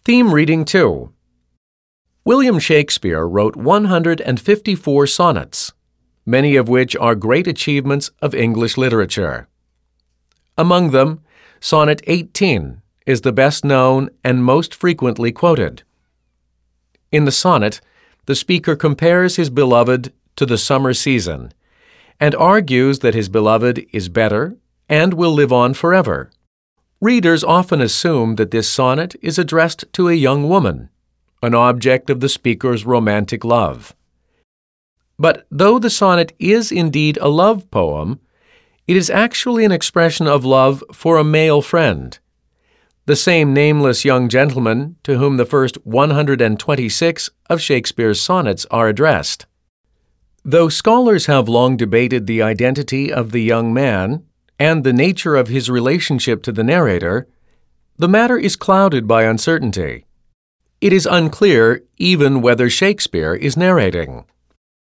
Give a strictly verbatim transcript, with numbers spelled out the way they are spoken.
Theme Reading two. William Shakespeare wrote one hundred fifty-four sonnets, many of which are great achievements of English literature. Among them, Sonnet eighteen is the best known and most frequently quoted. In the sonnet, the speaker compares his beloved to the summer season and argues that his beloved is better and will live on forever. Readers often assume that this sonnet is addressed to a young woman, an object of the speaker's romantic love. But though the sonnet is indeed a love poem, it is actually an expression of love for a male friend, the same nameless young gentleman to whom the first one hundred twenty-six of Shakespeare's sonnets are addressed. Though scholars have long debated the identity of the young man and the nature of his relationship to the narrator, the matter is clouded by uncertainty. It is unclear even whether Shakespeare is narrating.